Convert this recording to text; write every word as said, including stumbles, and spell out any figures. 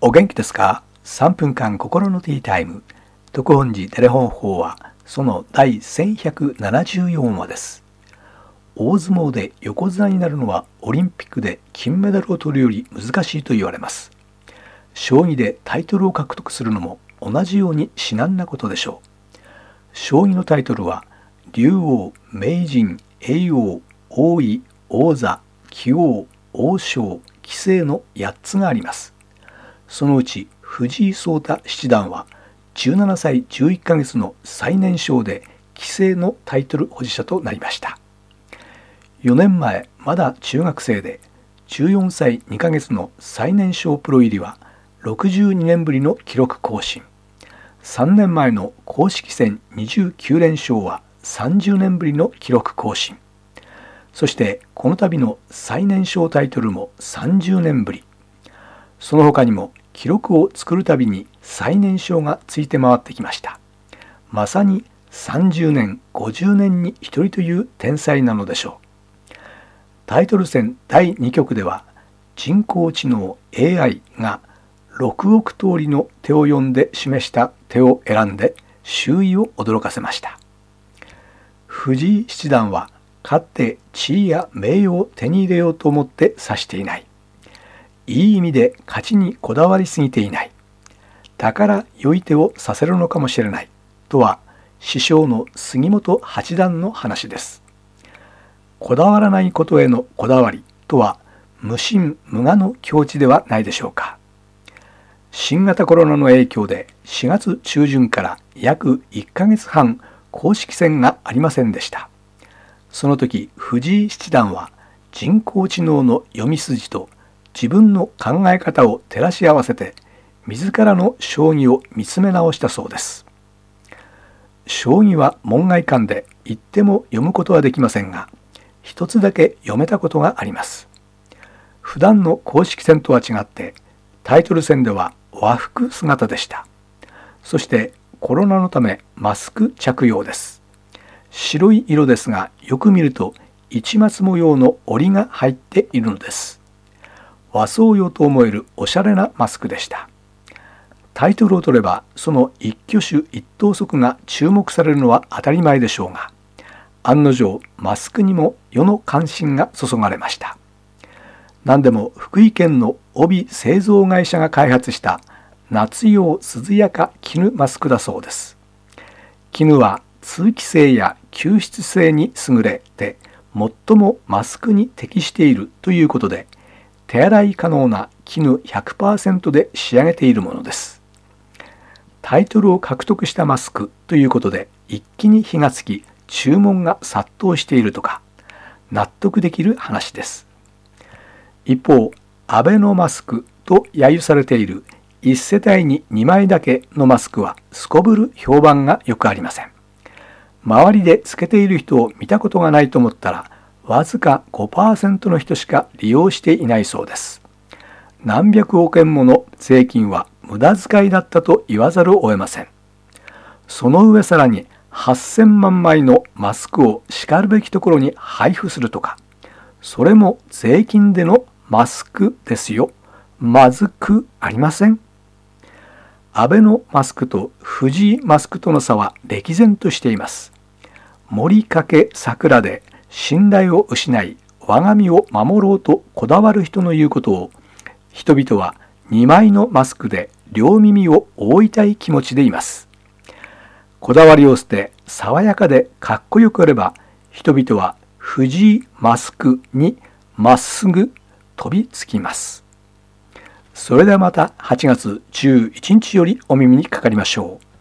お元気ですか？さんぷんかん心のティータイム。特本寺テレ本法はその第せんひゃくななじゅうよんわです。大相撲で横綱になるのはオリンピックで金メダルを取るより難しいと言われます。将棋でタイトルを獲得するのも同じように至難なことでしょう。将棋のタイトルは竜王、名人、叡王、王位、王座、棋王、王将、棋聖のやっつがあります。そのうち藤井聡太七段はじゅうななさいじゅういっかげつの最年少で棋聖のタイトル保持者となりました。よねんまえまだ中学生でじゅうよんさいにかげつの最年少プロ入りはろくじゅうにねんぶりの記録更新。さんねんまえの公式戦にじゅうきゅうれんしょうはさんじゅうねんぶりの記録更新。そしてこの度の最年少タイトルもさんじゅうねんぶり。その他にも記録を作るたびに最年少がついて回ってきました。まさにさんじゅうねん、ごじゅうねんにひとりという天才なのでしょう。タイトル戦だいにきょくでは人工知能 エーアイ がろくおくとおりの手を読んで示した手を選んで周囲を驚かせました。藤井七段は勝って地位や名誉を手に入れようと思って指していない。いい意味で勝ちにこだわりすぎていない。だから良い手をさせるのかもしれないとは師匠の杉本八段の話です。こだわらないことへのこだわりとは無心無我の境地ではないでしょうか。新型コロナの影響でしがつちゅうじゅんから約いっかげつはん公式戦がありませんでした。その時藤井七段は人工知能の読み筋と自分の考え方を照らし合わせて自らの将棋を見つめ直したそうです。将棋は門外漢で言っても読むことはできませんが、一つだけ読めたことがあります。普段の公式戦とは違ってタイトル戦では和服姿でした。そしてコロナのためマスク着用です。白い色ですがよく見ると市松模様の織りが入っているのです。和装用と思えるおしゃれなマスクでした。タイトルを取ればその一挙手一投足が注目されるのは当たり前でしょうが、案の定マスクにも世の関心が注がれました。何でも福井県の帯製造会社が開発した夏用涼やか絹マスクだそうです。絹は通気性や吸湿性に優れて最もマスクに適しているということで、手洗い可能な絹 ひゃくパーセント で仕上げているものです。タイトルを獲得したマスクということで一気に火がつき注文が殺到しているとか、納得できる話です。一方、アベノマスクと揶揄されているいちせたいににまいだけのマスクはすこぶる評判がよくありません。周りでつけている人を見たことがないと思ったらわずか ごパーセント の人しか利用していないそうです。何百億円もの税金は無駄遣いだったと言わざるを得ません。その上さらにはっせんまんまいのマスクをしかるべきところに配布するとか、それも税金でのマスクですよ。まずくありません。アベノマスクと藤井マスクとの差は歴然としています。森掛桜で信頼を失い我が身を守ろうとこだわる人の言うことを、人々はにまいのマスクで両耳を覆いたい気持ちでいます。こだわりを捨て爽やかでかっこよくあれば、人々は藤井マスクにまっすぐ飛びつきます。それではまたはちがつじゅういちにちよりお耳にかかりましょう。